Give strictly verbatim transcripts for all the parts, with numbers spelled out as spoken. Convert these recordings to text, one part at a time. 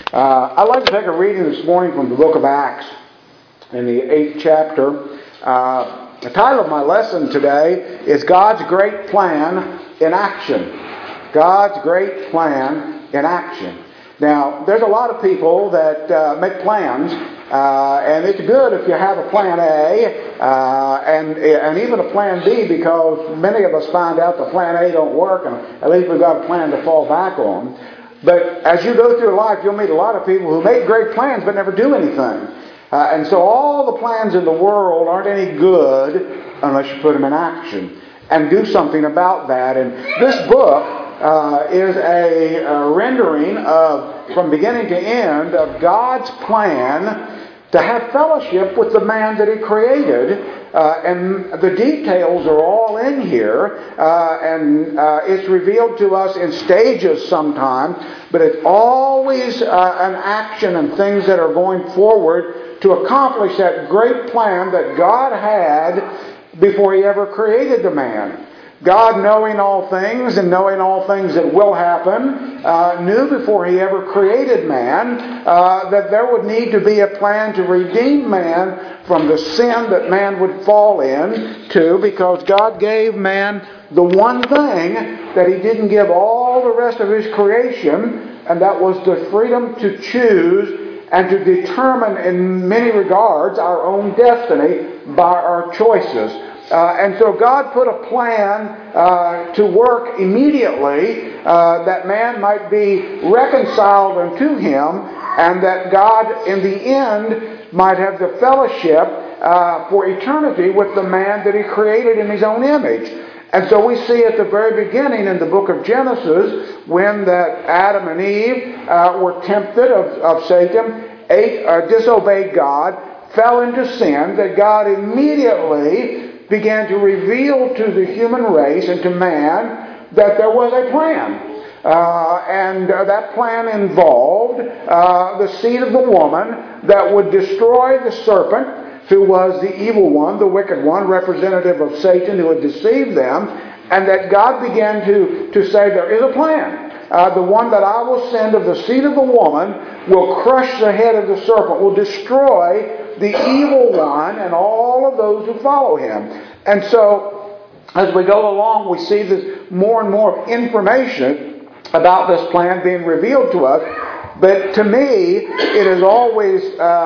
Uh, I'd like to take a reading this morning from the book of Acts in the eighth chapter. Uh, the title of my lesson today is God's Great Plan in Action. God's Great Plan in Action. Now, there's a lot of people that uh, make plans, uh, and it's good if you have a plan A uh, and and even a plan B, because many of us find out the plan A don't work, and at least we've got a plan to fall back on. But as you go through life, you'll meet a lot of people who make great plans but never do anything. Uh, and so all the plans in the world aren't any good unless you put them in action and do something about that. And this book uh, is a, a rendering of, from beginning to end, of God's plan to have fellowship with the man that He created. Uh, and the details are all in here, uh, and uh, it's revealed to us in stages sometimes, but it's always uh, an action and things that are going forward to accomplish that great plan that God had before He ever created the man. God, knowing all things and knowing all things that will happen, uh, knew before He ever created man uh, that there would need to be a plan to redeem man from the sin that man would fall into, because God gave man the one thing that He didn't give all the rest of His creation, and that was the freedom to choose and to determine in many regards our own destiny by our choices. Uh, and so God put a plan uh, to work immediately uh, that man might be reconciled unto Him, and that God in the end might have the fellowship uh, for eternity with the man that He created in His own image. And so we see at the very beginning in the book of Genesis, when that Adam and Eve uh, were tempted of, of Satan, ate, uh, disobeyed God, fell into sin, that God immediately began to reveal to the human race and to man that there was a plan. Uh, and uh, that plan involved uh, the seed of the woman that would destroy the serpent, who was the evil one, the wicked one, representative of Satan, who had deceived them, and that God began to, to say there is a plan. Uh, the one that I will send of the seed of the woman will crush the head of the serpent, will destroy the evil one and all of those who follow him. And so, as we go along, we see this more and more information about this plan being revealed to us. But to me, it is always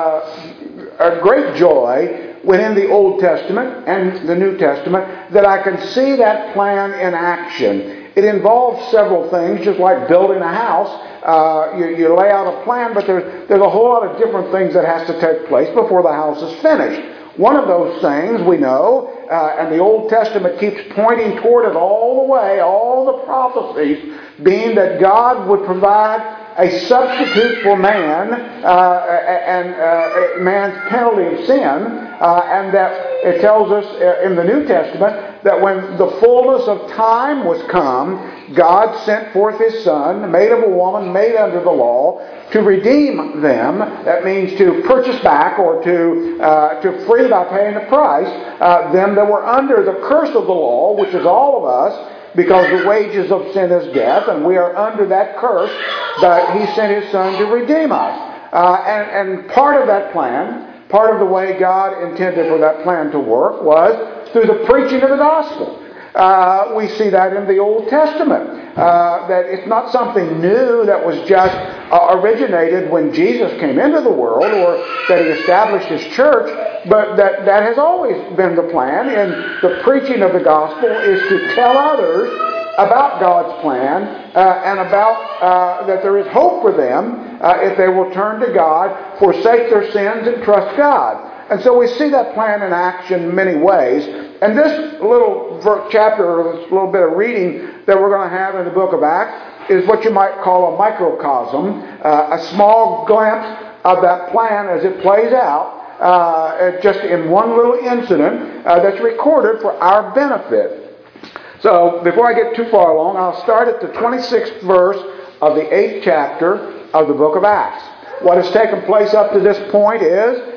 uh, a great joy when in the Old Testament and the New Testament that I can see that plan in action. It involves several things, just like building a house. Uh, you, you lay out a plan, but there's, there's a whole lot of different things that has to take place before the house is finished. One of those things we know, uh, and the Old Testament keeps pointing toward it all the way, all the prophecies, being that God would provide a substitute for man uh, and uh, man's penalty of sin, uh, and that it tells us in the New Testament that when the fullness of time was come, God sent forth His Son, made of a woman, made under the law, to redeem them. That means to purchase back, or to uh, to free by paying a price, uh, them that were under the curse of the law, which is all of us, because the wages of sin is death, and we are under that curse, but He sent His Son to redeem us. Uh, and, and part of that plan, part of the way God intended for that plan to work, was through the preaching of the gospel. Uh, we see that in the Old Testament, uh, that it's not something new that was just uh, originated when Jesus came into the world, or that He established His church, but that, that has always been the plan. And the preaching of the gospel is to tell others about God's plan uh, and about uh, that there is hope for them uh, if they will turn to God, forsake their sins, and trust God. And so we see that plan in action in many ways. And this little chapter, or this little bit of reading that we're going to have in the book of Acts, is what you might call a microcosm, uh, a small glimpse of that plan as it plays out, uh, just in one little incident uh, that's recorded for our benefit. So, before I get too far along, I'll start at the twenty-sixth verse of the eighth chapter of the book of Acts. What has taken place up to this point is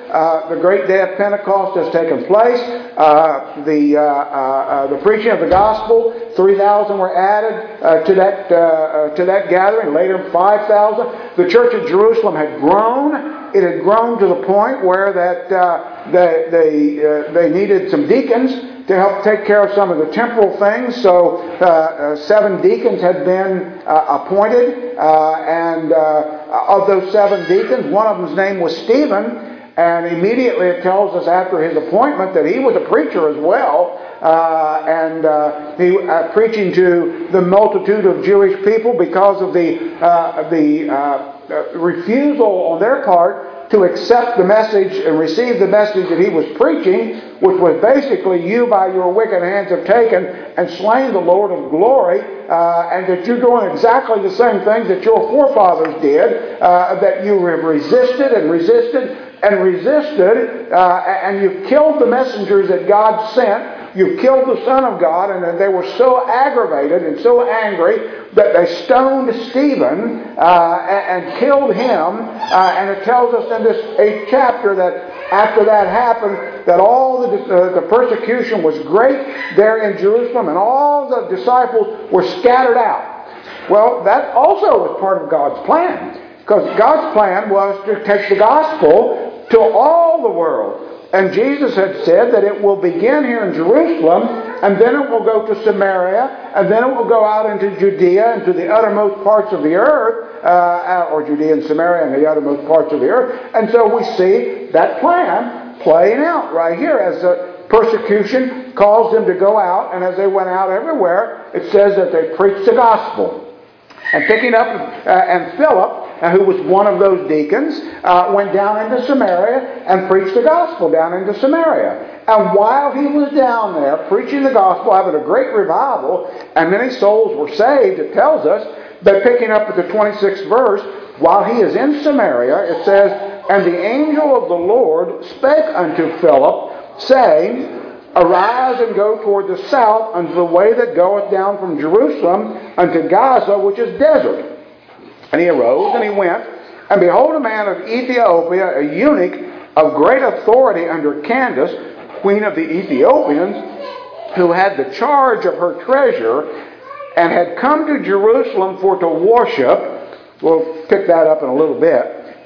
uh, the great day of Pentecost has taken place. Uh, the, uh, uh, the preaching of the gospel, three thousand were added uh, to, that, uh, uh, to that gathering, later five thousand. The church of Jerusalem had grown. It had grown to the point where that uh, they, they, uh, they needed some deacons to help take care of some of the temporal things. So uh, uh, seven deacons had been uh, appointed, uh, and uh, of those seven deacons, one of them's name was Stephen, and immediately it tells us after his appointment that he was a preacher as well, uh, and uh, he uh, preaching to the multitude of Jewish people because of the, uh, the uh, refusal on their part to accept the message and receive the message that he was preaching, which was basically, you by your wicked hands have taken and slain the Lord of glory, uh, and that you're doing exactly the same things that your forefathers did, uh, that you have resisted and resisted and resisted, uh, and you've killed the messengers that God sent. You've killed the Son of God, and they were so aggravated and so angry that they stoned Stephen uh, and, and killed him. Uh, and it tells us in this eighth chapter that after that happened, that all the, uh, the persecution was great there in Jerusalem, and all the disciples were scattered out. Well, that also was part of God's plan, because God's plan was to take the gospel to all the world. And Jesus had said that it will begin here in Jerusalem, and then it will go to Samaria, and then it will go out into Judea and to the uttermost parts of the earth, uh, or Judea and Samaria and the uttermost parts of the earth. And so we see that plan playing out right here as the persecution caused them to go out, and as they went out everywhere, it says that they preached the gospel. And picking up, uh, and Philip, Uh, who was one of those deacons, uh, went down into Samaria and preached the gospel down into Samaria. And while he was down there preaching the gospel, having a great revival, and many souls were saved, it tells us that picking up at the twenty-sixth verse, while he is in Samaria, it says, "And the angel of the Lord spake unto Philip, saying, Arise and go toward the south unto the way that goeth down from Jerusalem unto Gaza, which is desert. And he arose and he went, and behold, a man of Ethiopia, a eunuch of great authority under Candace, queen of the Ethiopians, who had the charge of her treasure, and had come to Jerusalem for to worship," we'll pick that up in a little bit,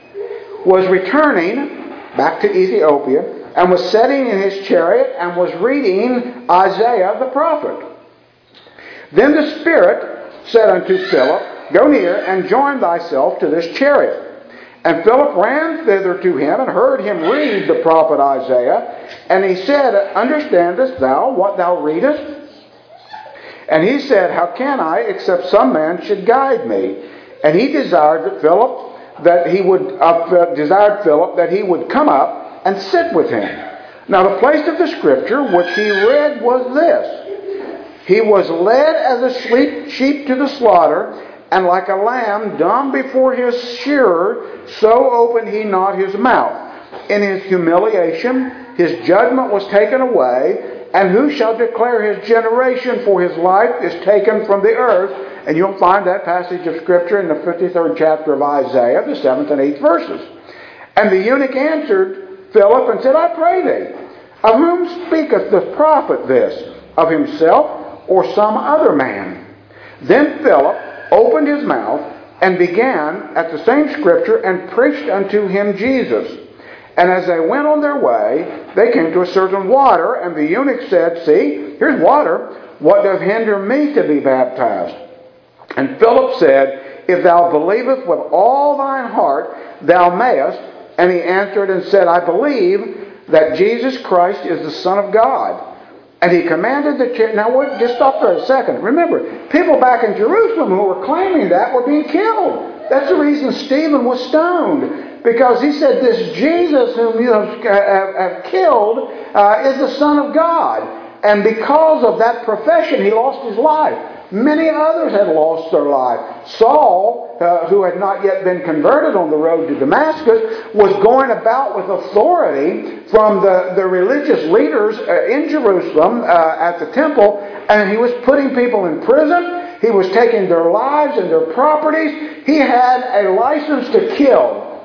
"was returning back to Ethiopia, and was sitting in his chariot, and was reading Isaiah the prophet. Then the Spirit said unto Philip, Go near, and join thyself to this chariot. And Philip ran thither to him, and heard him read the prophet Isaiah. And he said, Understandest thou what thou readest? And he said, How can I, except some man should guide me? And he desired that Philip, that he would uh, desired Philip that he would come up and sit with him. Now the place of the scripture which he read was this: He was led as a sheep to the slaughter, and like a lamb dumb before his shearer, so opened he not his mouth. In his humiliation his judgment was taken away, and who shall declare his generation? For his life is taken from the earth. And you'll find that passage of Scripture in the fifty-third chapter of Isaiah, the seventh and eighth verses. And the eunuch answered Philip and said, I pray thee, of whom speaketh the prophet this? Of himself or some other man? Then Philip opened his mouth and began at the same scripture and preached unto him Jesus. And as they went on their way, they came to a certain water, and the eunuch said, See, here's water. What doth hinder me to be baptized? And Philip said, If thou believest with all thine heart, thou mayest. And he answered and said, I believe that Jesus Christ is the Son of God. And he commanded the chariot. Now, wait, just stop for a second. Remember, people back in Jerusalem who were claiming that were being killed. That's the reason Stephen was stoned. Because he said, this Jesus whom you have, have, have killed uh, is the Son of God. And because of that profession, he lost his life. Many others had lost their life. Saul, uh, who had not yet been converted on the road to Damascus, was going about with authority from the, the religious leaders uh, in Jerusalem uh, at the temple, and he was putting people in prison. He was taking their lives and their properties. He had a license to kill.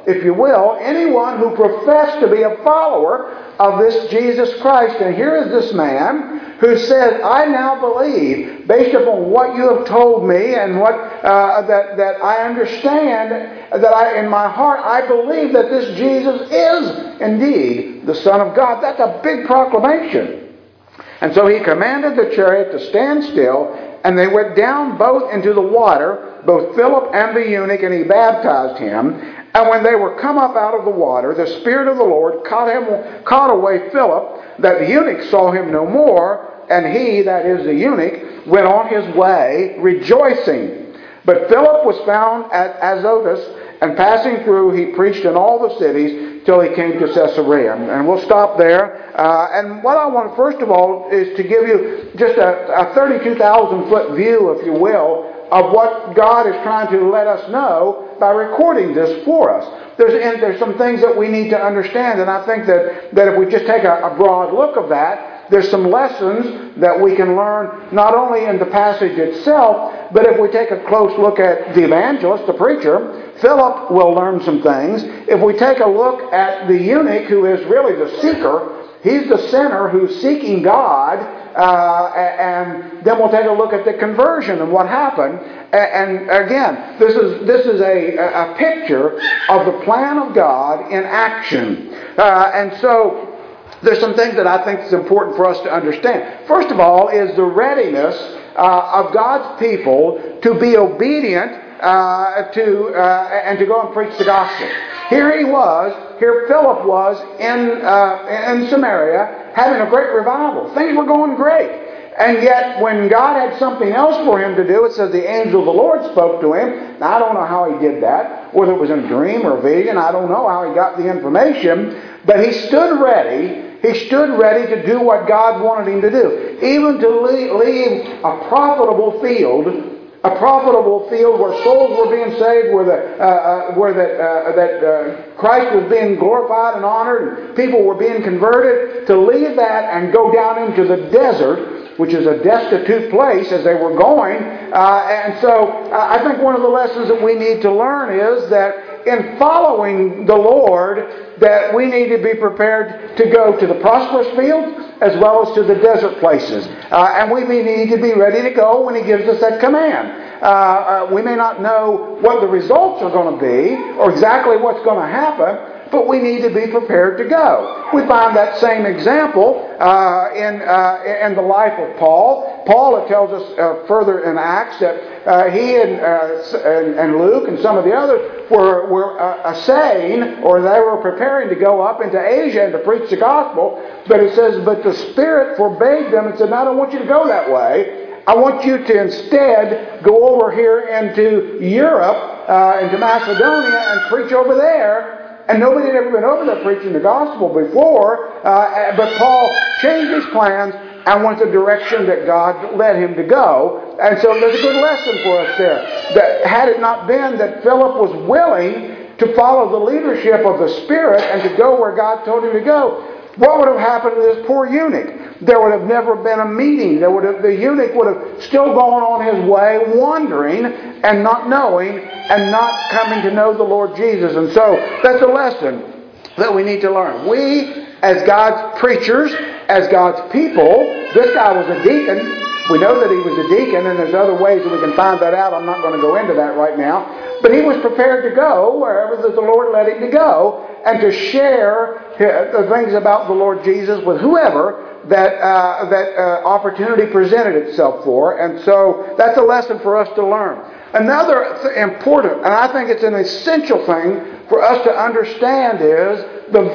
if you will, anyone who professed to be a follower of this Jesus Christ. And here is this man who says, I now believe, based upon what you have told me and what uh, that, that I understand, that I in my heart, I believe that this Jesus is indeed the Son of God. That's a big proclamation. And so he commanded the chariot to stand still, and they went down both into the water, both Philip and the eunuch, and he baptized him. And when they were come up out of the water, the Spirit of the Lord caught him, caught away Philip, that the eunuch saw him no more, and he, that is the eunuch, went on his way rejoicing. But Philip was found at Azotus, and passing through, he preached in all the cities till he came to Caesarea. And we'll stop there. Uh, and what I want, first of all, is to give you just a, a thirty-two thousand foot view, if you will, of what God is trying to let us know by recording this for us. There's, and there's some things that we need to understand, and I think that, that if we just take a, a broad look of that, there's some lessons that we can learn not only in the passage itself, but if we take a close look at the evangelist, the preacher, Philip will learn some things. If we take a look at the eunuch, who is really the seeker, he's the sinner who's seeking God, uh, and then we'll take a look at the conversion and what happened. And again, this is this is a, a picture of the plan of God in action. Uh, and so there's some things that I think is important for us to understand. First of all is the readiness uh, of God's people to be obedient uh, to uh, and to go and preach the gospel. Here he was, here Philip was in uh, in Samaria having a great revival. Things were going great. And yet, when God had something else for him to do, it says the angel of the Lord spoke to him. Now, I don't know how he did that, whether it was in a dream or a vision. I don't know how he got the information. But he stood ready. He stood ready to do what God wanted him to do. Even to leave a profitable field, a profitable field where souls were being saved, where, the, uh, uh, where that, uh, that uh, Christ was being glorified and honored, and people were being converted, to leave that and go down into the desert, which is a destitute place as they were going. Uh, and so uh, I think one of the lessons that we need to learn is that in following the Lord, that we need to be prepared to go to the prosperous fields as well as to the desert places. Uh, and we may need to be ready to go when He gives us that command. Uh, uh, we may not know what the results are going to be or exactly what's going to happen, but we need to be prepared to go. We find that same example uh, in uh, in the life of Paul. Paul, it tells us uh, further in Acts that uh, he and, uh, and and Luke and some of the others were were uh, assaying, or they were preparing to go up into Asia and to preach the gospel. But it says, but the Spirit forbade them and said, "No, I don't want you to go that way. I want you to instead go over here into Europe, uh, into Macedonia, and preach over there." And nobody had ever been over there preaching the gospel before. Uh, but Paul changed his plans and went the direction that God led him to go. And so there's a good lesson for us there. That had it not been that Philip was willing to follow the leadership of the Spirit and to go where God told him to go, what would have happened to this poor eunuch? There would have never been a meeting. There would have, the eunuch would have still gone on his way wandering and not knowing and not coming to know the Lord Jesus. And so that's a lesson that we need to learn. We, as God's preachers, as God's people, this guy was a deacon. We know that he was a deacon, and there's other ways that we can find that out. I'm not going to go into that right now. But he was prepared to go wherever the Lord led him to go and to share the things about the Lord Jesus with whoever that uh, that uh, opportunity presented itself for. And so that's a lesson for us to learn. Another th- important, and I think it's an essential thing for us to understand, is the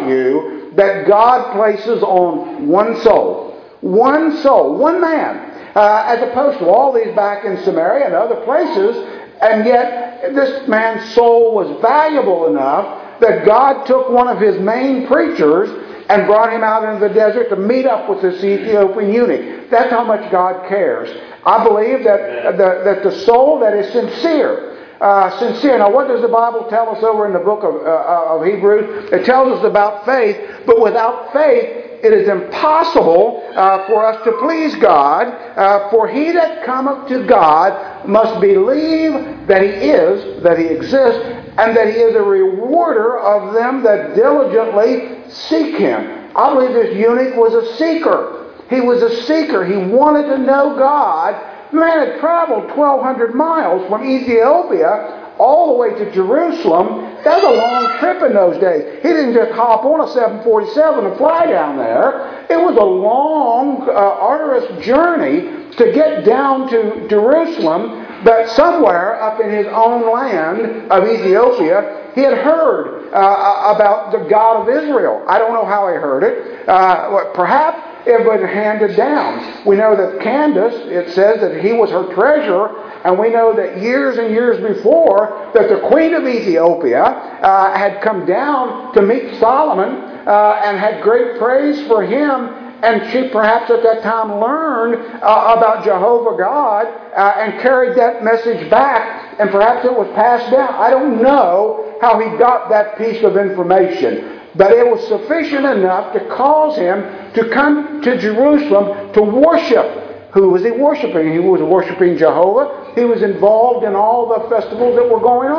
value that God places on one soul. One soul, one man, uh, as opposed to all these back in Samaria and other places. And yet this man's soul was valuable enough that God took one of His main preachers and brought him out into the desert to meet up with this Ethiopian eunuch. That's how much God cares. I believe that the, that the soul that is sincere, uh, sincere. Now, what does the Bible tell us over in the book of, uh, of Hebrews? It tells us about faith, but without faith, it is impossible uh, for us to please God. Uh, for he that cometh to God must believe that He is, that He exists, and that He is a rewarder of them that diligently seek Him. I believe this eunuch was a seeker. He was a seeker. He wanted to know God. The man had traveled twelve hundred miles from Ethiopia all the way to Jerusalem. That was a long trip in those days. He didn't just hop on a seven forty-seven and fly down there. It was a long, uh, arduous journey to get down to Jerusalem, but somewhere up in his own land of Ethiopia, he had heard uh, about the God of Israel. I don't know how he heard it. Uh, perhaps it was handed down. We know that Candace, it says that he was her treasurer, and we know that years and years before that the queen of Ethiopia uh, had come down to meet Solomon uh, and had great praise for him. And she perhaps at that time learned uh, about Jehovah God uh, and carried that message back, and perhaps it was passed down. I don't know how he got that piece of information, but it was sufficient enough to cause him to come to Jerusalem to worship. Who was he worshiping? He was worshiping Jehovah. He was involved in all the festivals that were going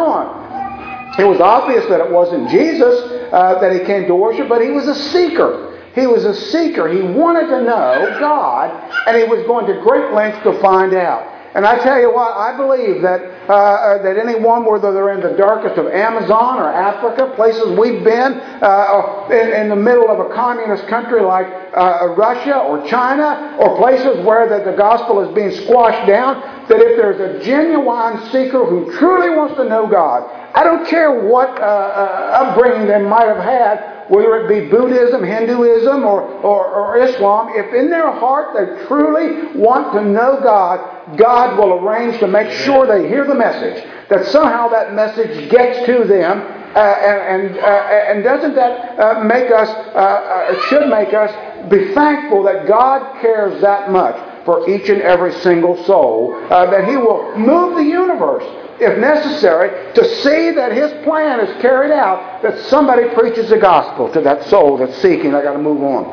on. It was obvious that it wasn't Jesus uh, that he came to worship, but he was a seeker. He was a seeker. He wanted to know God, and he was going to great lengths to find out. And I tell you what, I believe that uh, that anyone, whether they're in the darkest of Amazon or Africa, places we've been, uh, in, in the middle of a communist country like uh, Russia or China, or places where the, the gospel is being squashed down, that if there's a genuine seeker who truly wants to know God, I don't care what uh, uh, upbringing they might have had, whether it be Buddhism, Hinduism, or, or, or Islam, if in their heart they truly want to know God, God will arrange to make sure they hear the message, that somehow that message gets to them, uh, and, and, uh, and doesn't that uh, make us, uh, uh, should make us be thankful that God cares that much for each and every single soul, uh, that He will move the universe, if necessary, to see that His plan is carried out, that somebody preaches the gospel to that soul that's seeking. I got to move on.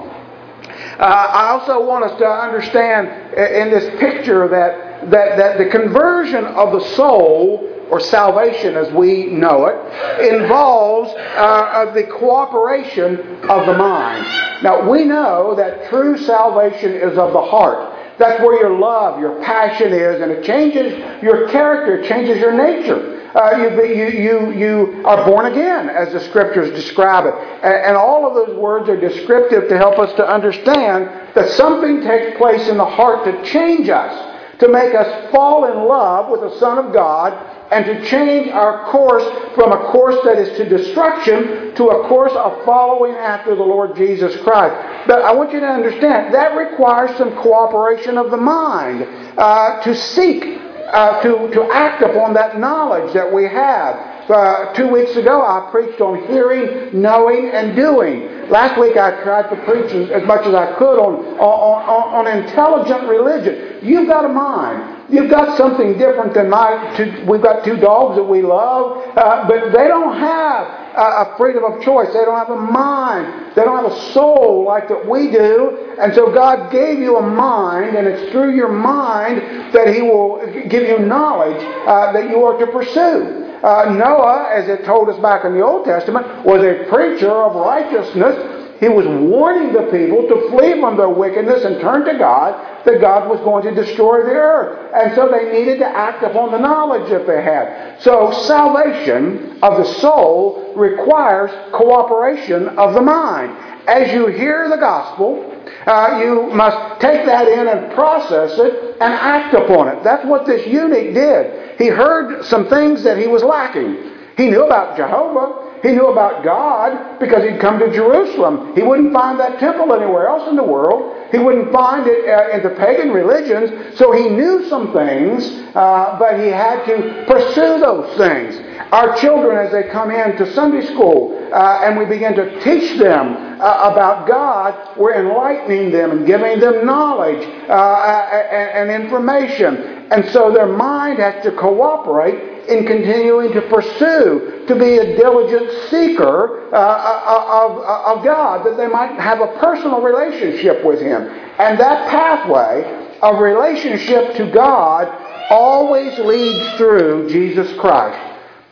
Uh, I also want us to understand in this picture that, that, that the conversion of the soul, or salvation as we know it, involves uh, the cooperation of the mind. Now, we know that true salvation is of the heart. That's where your love, your passion is, and it changes your character, it changes your nature. Uh, you, you, you, you are born again, as the Scriptures describe it. And, and all of those words are descriptive to help us to understand that something takes place in the heart to change us, to make us fall in love with the Son of God, and to change our course from a course that is to destruction to a course of following after the Lord Jesus Christ. But I want you to understand, that requires some cooperation of the mind uh, to seek, uh, to, to act upon that knowledge that we have. Uh, two weeks ago I preached on hearing, knowing, and doing. Last week I tried to preach as much as I could on, on, on, on intelligent religion. You've got a mind. You've got something different than my two, we've got two dogs that we love, uh, but they don't have a, a freedom of choice. They don't have a mind. They don't have a soul like that we do. And so God gave you a mind, and it's through your mind that He will give you knowledge uh, that you are to pursue. Uh, Noah, as it told us back in the Old Testament, was a preacher of righteousness. He was warning the people to flee from their wickedness and turn to God, that God was going to destroy the earth. And so they needed to act upon the knowledge that they had. So salvation of the soul requires cooperation of the mind. As you hear the gospel, uh, you must take that in and process it and act upon it. That's what this eunuch did. He heard some things that he was lacking. He knew about Jehovah. He knew about God because he'd come to Jerusalem. He wouldn't find that temple anywhere else in the world. He wouldn't find it uh, in the pagan religions. So he knew some things, uh, but he had to pursue those things. Our children, as they come into Sunday school uh, and we begin to teach them uh, about God, we're enlightening them and giving them knowledge uh, and, and information. And so their mind has to cooperate in continuing to pursue, to be a diligent seeker uh, of, of God, that they might have a personal relationship with Him. And that pathway of relationship to God always leads through Jesus Christ.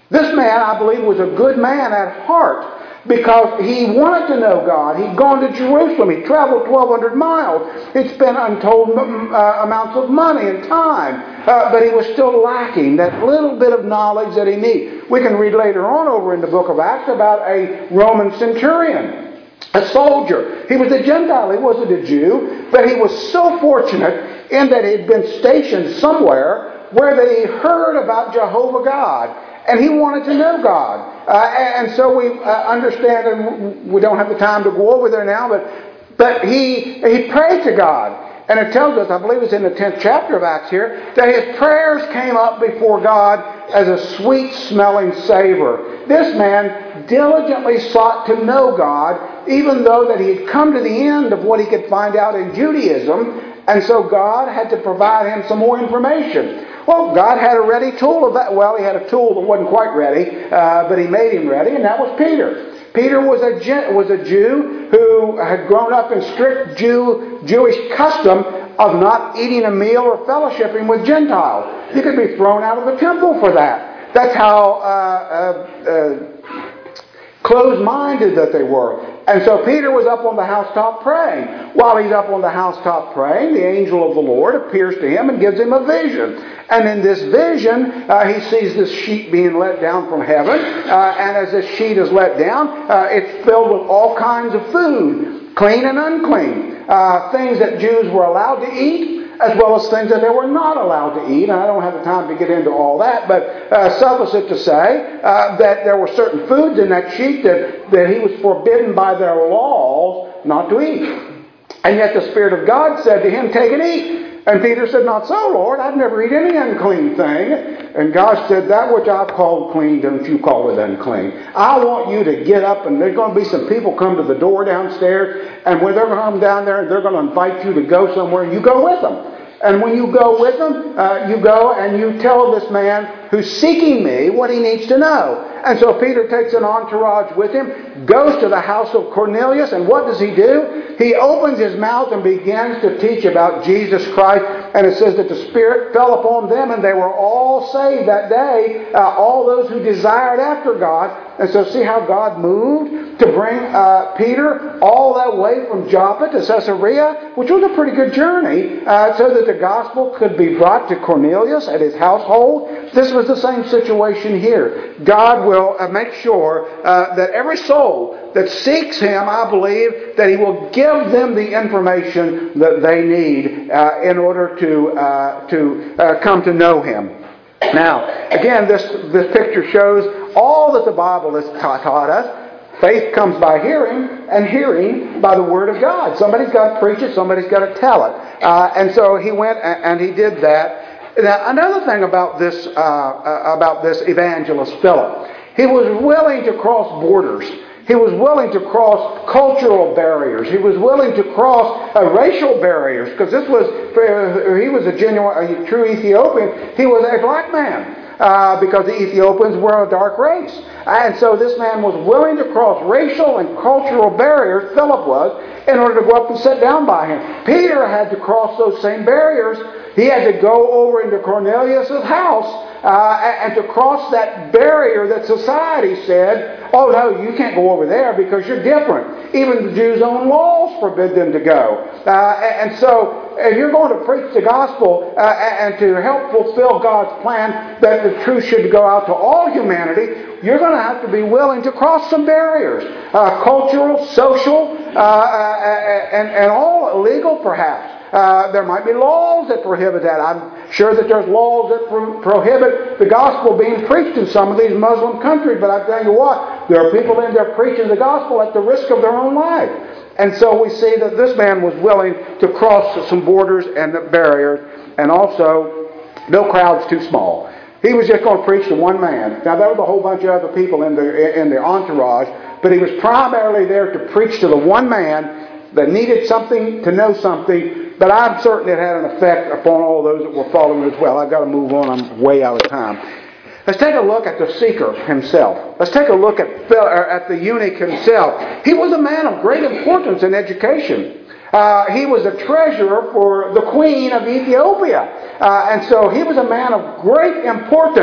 This man, I believe, was a good man at heart, because he wanted to know God. He'd gone to Jerusalem. He traveled twelve hundred miles. He'd spent untold uh, amounts of money and time. Uh, but he was still lacking that little bit of knowledge that he needed. We can read later on over in the book of Acts about a Roman centurion, a soldier. He was a Gentile. He wasn't a Jew. But he was so fortunate in that he'd been stationed somewhere where they heard about Jehovah God. And he wanted to know God. Uh, and so we uh, understand, and we don't have the time to go over there now, but but he he prayed to God. And it tells us, I believe it's in the tenth chapter of Acts here, that his prayers came up before God as a sweet-smelling savor. This man diligently sought to know God, even though that he had come to the end of what he could find out in Judaism. And so God had to provide him some more information. Well, God had a ready tool of that. Well, he had a tool that wasn't quite ready, uh, but he made him ready, and that was Peter. Peter was a, was a Jew who had grown up in strict Jew, Jewish custom of not eating a meal or fellowshipping with Gentiles. You could be thrown out of the temple for that. That's how uh, uh, uh, closed-minded that they were. And so Peter was up on the housetop praying. While he's up on the housetop praying, the angel of the Lord appears to him and gives him a vision. And in this vision, uh, he sees this sheet being let down from heaven. Uh, and as this sheet is let down, uh, it's filled with all kinds of food, clean and unclean. Uh, things that Jews were allowed to eat, as well as things that they were not allowed to eat. And I don't have the time to get into all that, but uh, suffice it to say uh, that there were certain foods in that sheet that, that he was forbidden by their laws not to eat. And yet the Spirit of God said to him, "Take and eat." And Peter said, "Not so, Lord. I'd never eat any unclean thing." And God said, "That which I've called clean, don't you call it unclean. I want you to get up, and there's going to be some people come to the door downstairs, and when they're going to come down there, and they're going to invite you to go somewhere, and you go with them. And when you go with them, uh, you go and you tell this man who's seeking me what he needs to know." And so Peter takes an entourage with him, goes to the house of Cornelius, and what does he do? He opens his mouth and begins to teach about Jesus Christ. And it says that the Spirit fell upon them, and they were all saved that day, uh, all those who desired after God. And so see how God moved to bring uh, Peter all that way from Joppa to Caesarea, which was a pretty good journey, uh, so that the gospel could be brought to Cornelius at his household. This was the same situation here. God will uh, make sure uh, that every soul that seeks Him, I believe, that He will give them the information that they need uh, in order to, uh, to uh, come to know Him. Now, again, this, this picture shows all that the Bible has ta- taught us. Faith comes by hearing, and hearing by the Word of God. Somebody's got to preach it, somebody's got to tell it. Uh, and so he went and, and he did that. Now, another thing about this, uh, uh, about this evangelist Philip, he was willing to cross borders. He was willing to cross cultural barriers. He was willing to cross uh, racial barriers, because this was, uh, he was a genuine, a true Ethiopian. He was a black man. Uh, because the Ethiopians were a dark race. And so this man was willing to cross racial and cultural barriers, Philip was, in order to go up and sit down by him. Peter had to cross those same barriers. He had to go over into Cornelius' house uh, and to cross that barrier that society said, "Oh no, you can't go over there because you're different." Even the Jews' own laws forbid them to go. Uh, and so if you're going to preach the gospel uh, and to help fulfill God's plan that the truth should go out to all humanity, you're going to have to be willing to cross some barriers. Uh, cultural, social, uh, uh, and, and all illegal perhaps. Uh, there might be laws that prohibit that. I'm sure that there's laws that pro- prohibit the gospel being preached in some of these Muslim countries. But I tell you what, there are people in there preaching the gospel at the risk of their own life. And so we see that this man was willing to cross some borders and barriers. And also, no crowd's too small. He was just going to preach to one man. Now, there was a whole bunch of other people in the, in the entourage, but he was primarily there to preach to the one man that needed something, to know something. But I'm certain it had an effect upon all those that were following as well. I've got to move on. I'm way out of time. Let's take a look at the seeker himself. Let's take a look at, at the eunuch himself. He was a man of great importance in education. Uh, he was a treasurer for the queen of Ethiopia. Uh, and so he was a man of great importance.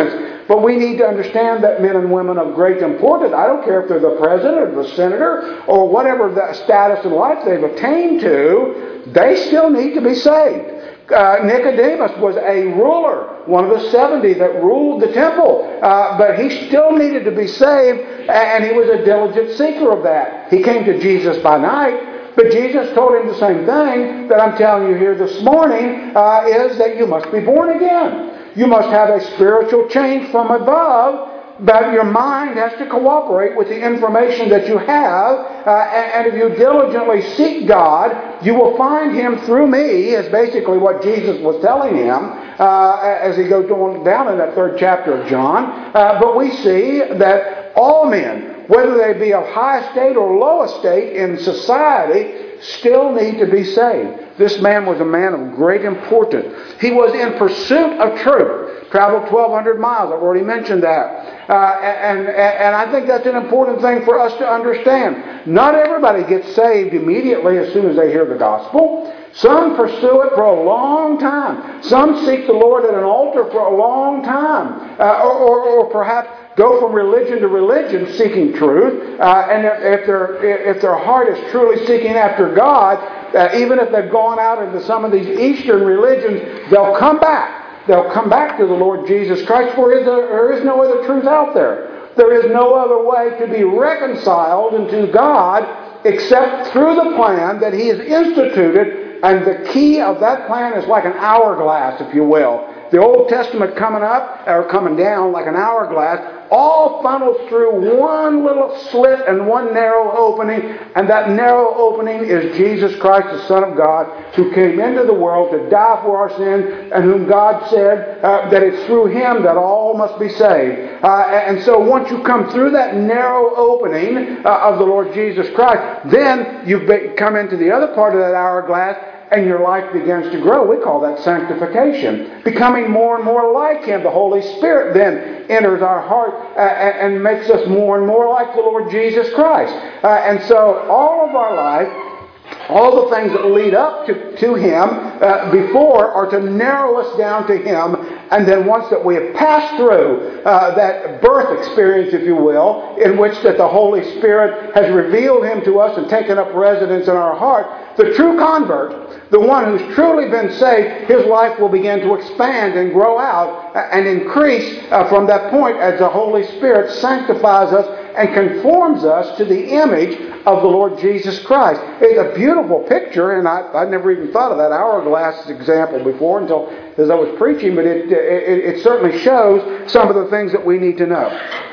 But we need to understand that men and women of great importance, I don't care if they're the president or the senator or whatever the status in life they've attained to, they still need to be saved. Uh, Nicodemus was a ruler, one of the seventy that ruled the temple, uh, but he still needed to be saved, and he was a diligent seeker of that. He came to Jesus by night, but Jesus told him the same thing that I'm telling you here this morning, uh, is that you must be born again. You must have a spiritual change from above, but your mind has to cooperate with the information that you have. Uh, and, and if you diligently seek God, you will find Him through me, is basically what Jesus was telling him uh, as he goes on down in that third chapter of John. Uh, but we see that all men, whether they be of high estate or low estate in society, still need to be saved. This man was a man of great importance. He was in pursuit of truth. Traveled twelve hundred miles. I've already mentioned that. Uh, and, and, and I think that's an important thing for us to understand. Not everybody gets saved immediately as soon as they hear the gospel. Some pursue it for a long time. Some seek the Lord at an altar for a long time. Uh, or, or, or perhaps go from religion to religion seeking truth. Uh, and if, if, their, if their heart is truly seeking after God, uh, even if they've gone out into some of these Eastern religions, they'll come back. They'll come back to the Lord Jesus Christ, for there is no other truth out there. There is no other way to be reconciled unto God except through the plan that He has instituted. And the key of that plan is like an hourglass, if you will. The Old Testament coming up, or coming down like an hourglass, all funnels through one little slit and one narrow opening. And that narrow opening is Jesus Christ, the Son of God, who came into the world to die for our sins, and whom God said uh, that it's through Him that all must be saved. Uh, and so once you come through that narrow opening uh, of the Lord Jesus Christ, then you come into the other part of that hourglass, and your life begins to grow. We call that sanctification. Becoming more and more like Him. The Holy Spirit then enters our heart uh, and, and makes us more and more like the Lord Jesus Christ. Uh, and so all of our life, all the things that lead up to, to Him uh, before are to narrow us down to Him. And then once that we have passed through uh, that birth experience, if you will, in which that the Holy Spirit has revealed Him to us and taken up residence in our heart, the true convert, the one who's truly been saved, his life will begin to expand and grow out and increase uh, from that point as the Holy Spirit sanctifies us and conforms us to the image of the Lord Jesus Christ. It's a beautiful picture, and I, I'd never even thought of that hourglass example before until as I was preaching, but it, it, it certainly shows some of the things that we need to know.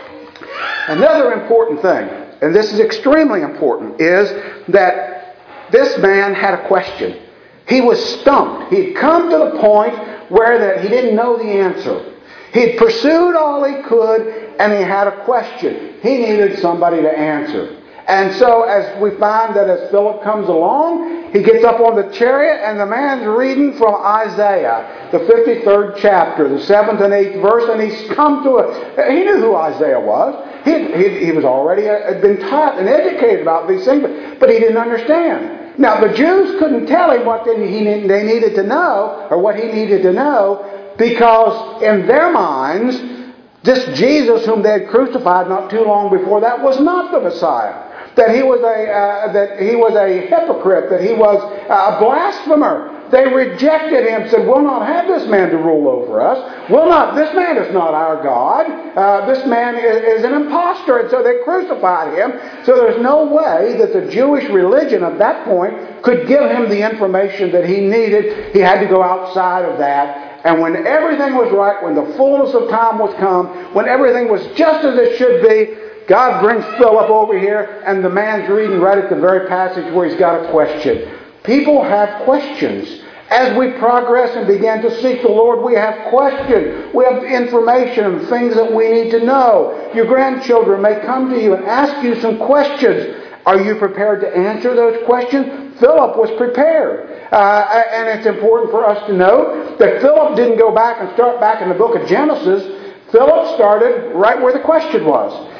Another important thing, and this is extremely important, is that this man had a question. He was stumped. He'd come to the point where that he didn't know the answer. He'd pursued all he could, and he had a question. He needed somebody to answer. And so as we find that as Philip comes along, he gets up on the chariot, and the man's reading from Isaiah, the fifty-third chapter, the seventh and eighth verse, and he's come to a... He knew who Isaiah was. He, he, he was already had been taught and educated about these things, but, but he didn't understand. Now, the Jews couldn't tell him what they, he, they needed to know, or what he needed to know, because in their minds, this Jesus whom they had crucified not too long before that was not the Messiah. That he was a uh, that he was a hypocrite, that he was a blasphemer. They rejected him, said, "We'll not have this man to rule over us. We'll not. This man is not our God. Uh, this man is, is an impostor." And so they crucified him. So there's no way that the Jewish religion at that point could give him the information that he needed. He had to go outside of that. And when everything was right, when the fullness of time was come, when everything was just as it should be, God brings Philip over here, and the man's reading right at the very passage where he's got a question. People have questions. As we progress and begin to seek the Lord, we have questions. We have information and things that we need to know. Your grandchildren may come to you and ask you some questions. Are you prepared to answer those questions? Philip was prepared. Uh, and it's important for us to note that Philip didn't go back and start back in the book of Genesis. Philip started right where the question was.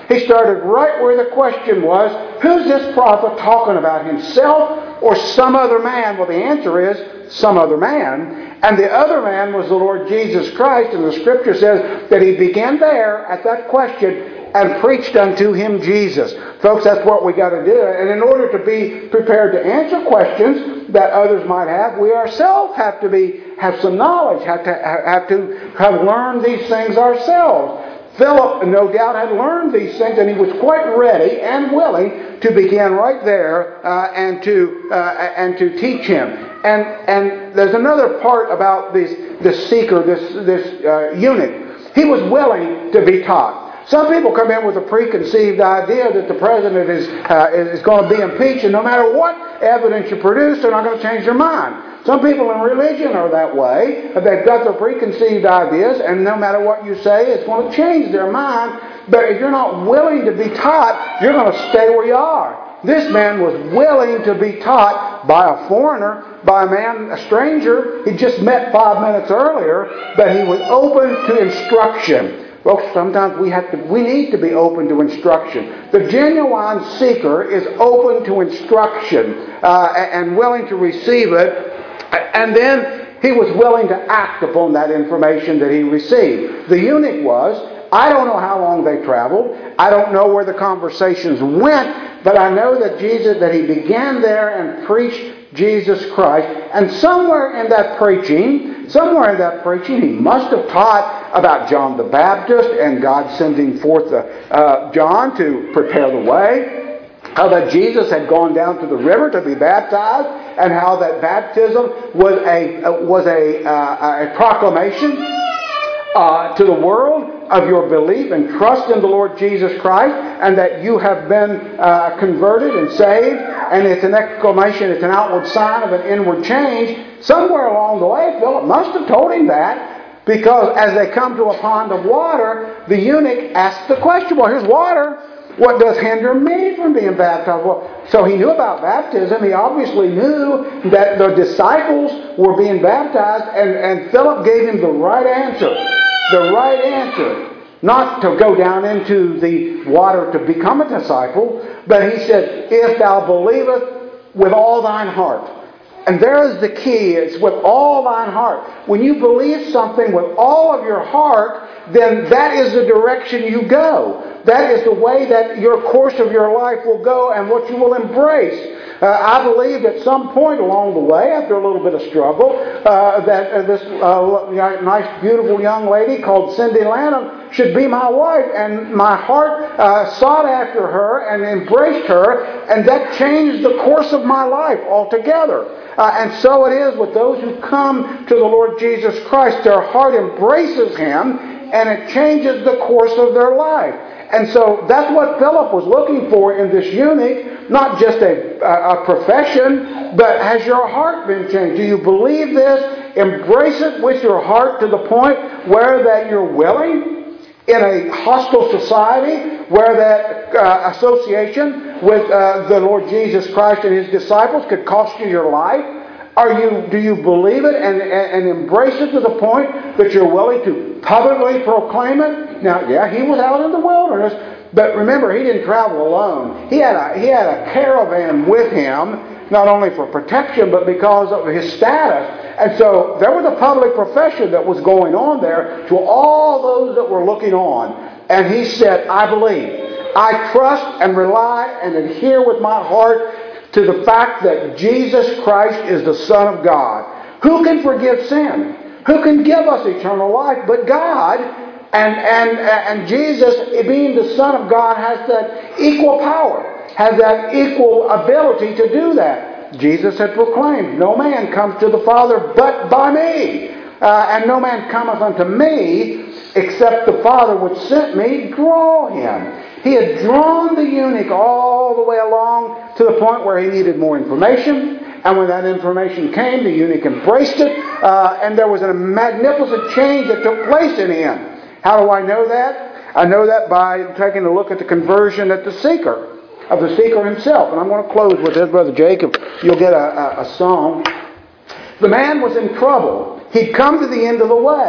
He started right where the question was, who's this prophet talking about, himself or some other man? Well, the answer is some other man. And the other man was the Lord Jesus Christ. And the Scripture says that he began there at that question and preached unto him Jesus. Folks, that's what we got to do. And in order to be prepared to answer questions that others might have, we ourselves have to be have some knowledge, have to have to have learned these things ourselves. Philip, no doubt, had learned these things, and he was quite ready and willing to begin right there uh, and to uh, and to teach him. And and there's another part about this this seeker, this this uh, eunuch. He was willing to be taught. Some people come in with a preconceived idea that the president is uh, is going to be impeached, and no matter what evidence you produce, they're not going to change their mind. Some people in religion are that way. They've got their preconceived ideas, and no matter what you say, it's going to change their mind. But if you're not willing to be taught, you're going to stay where you are. This man was willing to be taught by a foreigner, by a man, a stranger he'd just met five minutes earlier, but he was open to instruction. Folks, sometimes we have to, we need to be open to instruction. The genuine seeker is open to instruction uh, and willing to receive it. And then he was willing to act upon that information that he received. The eunuch was. I don't know how long they traveled. I don't know where the conversations went, but I know that Jesus, that he began there and preached Jesus Christ. And somewhere in that preaching, somewhere in that preaching, he must have taught about John the Baptist and God sending forth the, uh, John to prepare the way. How that Jesus had gone down to the river to be baptized, and how that baptism was a was a, uh, a proclamation uh, to the world of your belief and trust in the Lord Jesus Christ, and that you have been uh, converted and saved, and it's an exclamation, it's an outward sign of an inward change. Somewhere along the way, Philip must have told him that, because as they come to a pond of water, the eunuch asked the question, well, here's water. What does hinder me from being baptized? Well, so he knew about baptism. He obviously knew that the disciples were being baptized, and, and Philip gave him the right answer. The right answer. Not to go down into the water to become a disciple, but he said, if thou believest with all thine heart. And there is the key. It's with all thine heart. When you believe something with all of your heart, then that is the direction you go. That is the way that your course of your life will go and what you will embrace. Uh, I believed at some point along the way, after a little bit of struggle, uh, that uh, this uh, nice, beautiful young lady called Cindy Lanham should be my wife. And my heart uh, sought after her and embraced her, and that changed the course of my life altogether. Uh, and so it is with those who come to the Lord Jesus Christ. Their heart embraces Him, and it changes the course of their life. And so that's what Philip was looking for in this eunuch, not just a, a, a profession, but has your heart been changed? Do you believe this? Embrace it with your heart to the point where that you're willing in a hostile society, where that uh, association with uh, the Lord Jesus Christ and His disciples could cost you your life. Are you? Do you believe it and, and, and embrace it to the point that you're willing to publicly proclaim it? Now, yeah, he was out in the wilderness, but remember, he didn't travel alone. He had a he had a caravan with him, not only for protection, but because of his status. And so there was a public profession that was going on there to all those that were looking on. And he said, I believe. I trust and rely and adhere with my heart to the fact that Jesus Christ is the Son of God. Who can forgive sin? Who can give us eternal life but God? And, and, and Jesus, being the Son of God, has that equal power, has that equal ability to do that. Jesus had proclaimed, no man comes to the Father but by me. Uh, and no man cometh unto me except the Father which sent me draw him. He had drawn the eunuch all the way along to the point where he needed more information. And when that information came, the eunuch embraced it. Uh, and there was a magnificent change that took place in him. How do I know that? I know that by taking a look at the conversion of the seeker, of the seeker himself. And I'm going to close with this, Brother Jacob. You'll get a, a, a song. The man was in trouble. He'd come to the end of the way.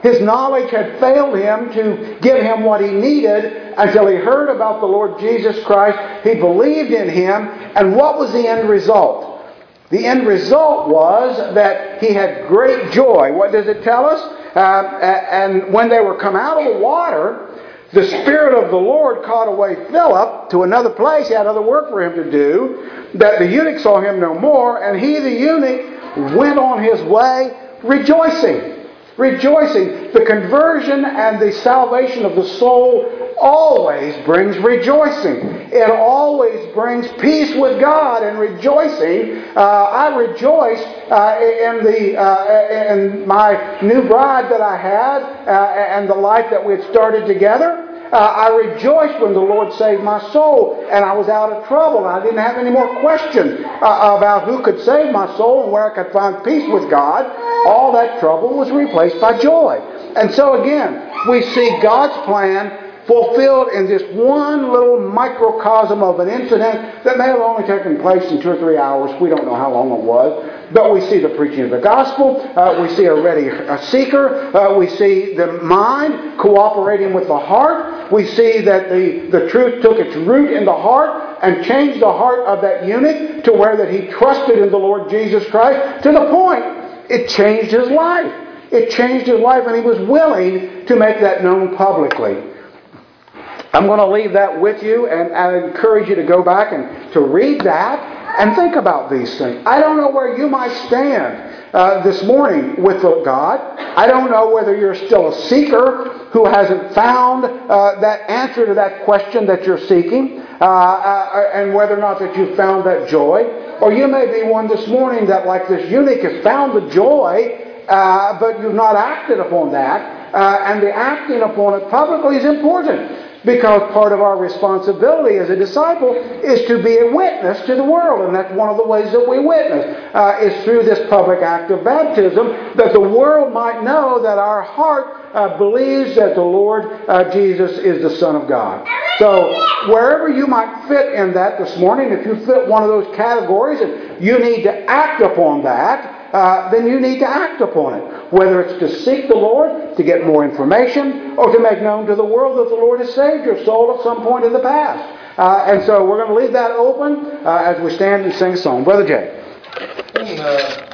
His knowledge had failed him to give him what he needed until he heard about the Lord Jesus Christ. He believed in Him. And what was the end result? The end result was that he had great joy. What does it tell us? Uh, and when they were come out of the water, the Spirit of the Lord caught away Philip to another place. He had other work for him to do. That the eunuch saw him no more. And he, the eunuch, went on his way rejoicing. Rejoicing. The conversion and the salvation of the soul always brings rejoicing. It always brings peace with God and rejoicing. Uh, I rejoice uh, in the uh, in my new bride that I had uh, and the life that we had started together. Uh, I rejoiced when the Lord saved my soul and I was out of trouble. And I didn't have any more question uh, about who could save my soul and where I could find peace with God. All that trouble was replaced by joy. And so again, we see God's plan fulfilled in this one little microcosm of an incident that may have only taken place in two or three hours. We don't know how long it was. But we see the preaching of the gospel. Uh, we see a ready a seeker. Uh, we see the mind cooperating with the heart. We see that the, the truth took its root in the heart and changed the heart of that eunuch to where that he trusted in the Lord Jesus Christ to the point it changed his life. It changed his life and he was willing to make that known publicly. I'm going to leave that with you, and I encourage you to go back and to read that and think about these things. I don't know where you might stand uh, this morning with God. I don't know whether you're still a seeker who hasn't found uh, that answer to that question that you're seeking, uh, uh, and whether or not that you've found that joy. Or you may be one this morning that, like this eunuch, has found the joy, uh, but you've not acted upon that. Uh, and the acting upon it publicly is important. Because part of our responsibility as a disciple is to be a witness to the world. And that's one of the ways that we witness, uh, is through this public act of baptism, that the world might know that our heart uh, believes that the Lord uh, Jesus is the Son of God. So wherever you might fit in that this morning, if you fit one of those categories and you need to act upon that, Uh, then you need to act upon it. Whether it's to seek the Lord, to get more information, or to make known to the world that the Lord has saved your soul at some point in the past. Uh, and so we're going to leave that open uh, as we stand and sing a song. Brother Jay. In uh,